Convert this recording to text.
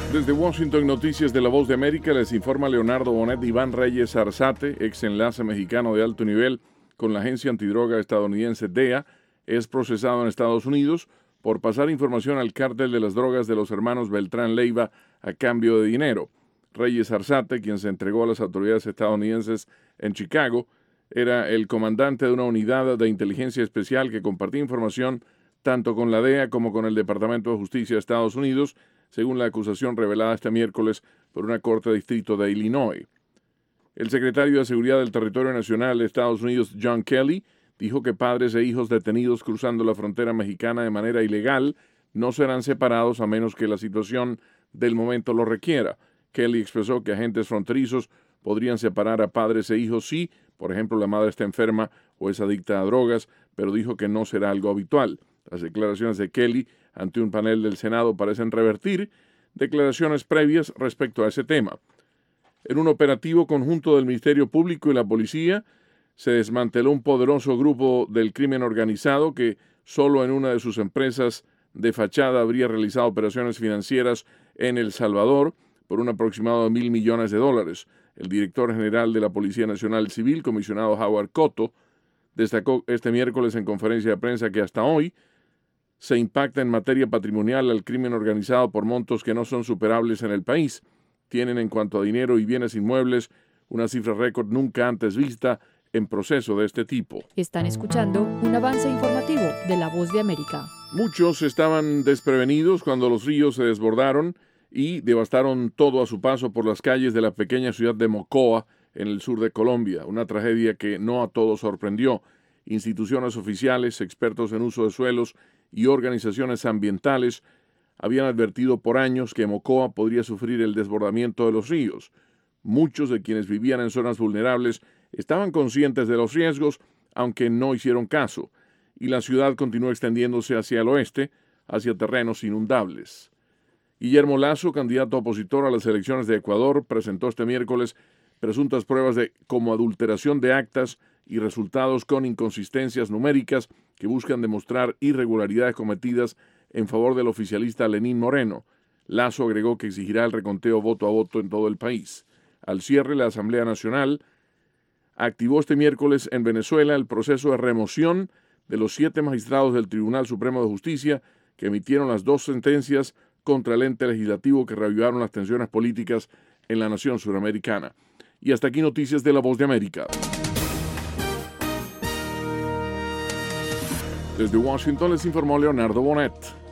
Desde Washington, Noticias de La Voz de América, les informa Leonardo Bonet. Iván Reyes Arzate, ex enlace mexicano de alto nivel con la agencia antidroga estadounidense DEA, es procesado en Estados Unidos por pasar información al cártel de las drogas de los hermanos Beltrán Leiva a cambio de dinero. Reyes Arzate, quien se entregó a las autoridades estadounidenses en Chicago, era el comandante de una unidad de inteligencia especial que compartía información tanto con la DEA como con el Departamento de Justicia de Estados Unidos, según la acusación revelada este miércoles por una corte de distrito de Illinois. El secretario de Seguridad del Territorio Nacional de Estados Unidos, John Kelly, dijo que padres e hijos detenidos cruzando la frontera mexicana de manera ilegal no serán separados a menos que la situación del momento lo requiera. Kelly expresó que agentes fronterizos podrían separar a padres e hijos si, por ejemplo, la madre está enferma o es adicta a drogas, pero dijo que no será algo habitual. Las declaraciones de Kelly ante un panel del Senado parecen revertir declaraciones previas respecto a ese tema. En un operativo conjunto del Ministerio Público y la policía, se desmanteló un poderoso grupo del crimen organizado que solo en una de sus empresas de fachada habría realizado operaciones financieras en El Salvador por un aproximado de $1,000 millones. El director general de la Policía Nacional Civil, comisionado Howard Cotto, destacó este miércoles en conferencia de prensa que hasta hoy se impacta en materia patrimonial al crimen organizado por montos que no son superables en el país. Tienen en cuanto a dinero y bienes inmuebles una cifra récord nunca antes vista en proceso de este tipo. Están escuchando un avance informativo de La Voz de América. Muchos estaban desprevenidos cuando los ríos se desbordaron y devastaron todo a su paso por las calles de la pequeña ciudad de Mocoa, en el sur de Colombia, una tragedia que no a todos sorprendió. Instituciones oficiales, expertos en uso de suelos y organizaciones ambientales habían advertido por años que Mocoa podría sufrir el desbordamiento de los ríos. Muchos de quienes vivían en zonas vulnerables estaban conscientes de los riesgos, aunque no hicieron caso, y la ciudad continuó extendiéndose hacia el oeste, hacia terrenos inundables. Guillermo Lasso, candidato opositor a las elecciones de Ecuador, presentó este miércoles presuntas pruebas de adulteración de actas y resultados con inconsistencias numéricas que buscan demostrar irregularidades cometidas en favor del oficialista Lenín Moreno. Lasso agregó que exigirá el reconteo voto a voto en todo el país. Al cierre, la Asamblea Nacional activó este miércoles en Venezuela el proceso de remoción de los 7 magistrados del Tribunal Supremo de Justicia que emitieron las 2 sentencias contra el ente legislativo que reavivaron las tensiones políticas en la nación suramericana. Y hasta aquí Noticias de La Voz de América. Desde Washington les informó Leonardo Bonet.